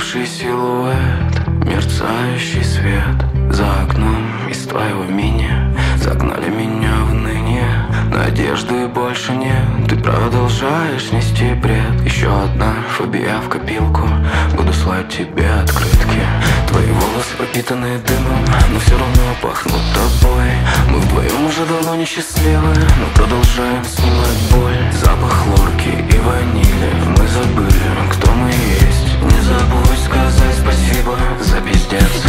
Застывший силуэт, мерцающий свет. За окном из твоего мини загнали меня в ныне. Надежды больше нет, ты продолжаешь нести бред. Еще одна фобия в копилку, буду слать тебе открытки. Твои волосы пропитаны дымом, но все равно пахнут тобой. Мы вдвоем уже давно несчастливы, но продолжаем снимать боль. Запах хлорки и ванили, мы забыли, кто мы есть. Не забудь сказать спасибо за пиздец.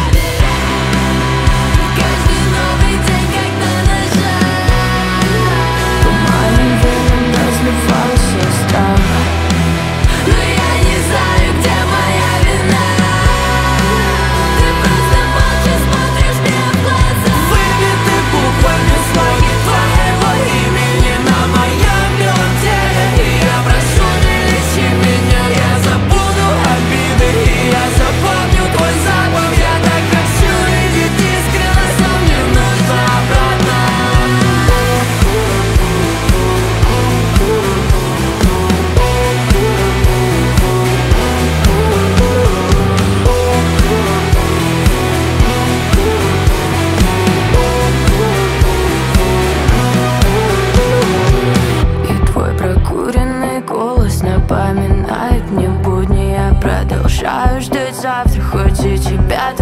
Каждый новый день как на ножах. По моим венам разливался страх. Но я не знаю, где моя вина. Ты просто молча смотришь мне в глаза. Выбиты буквами слоги твоего имени на моем белом теле. И я прошу, не лечи меня. Я забуду обиды, и я запомню твой запах. Я так хочу видеть искренность, но мне нужно обратно. И твой прокуренный голос напоминает мне будни. Я продолжаю ждать завтра, хоть и тебя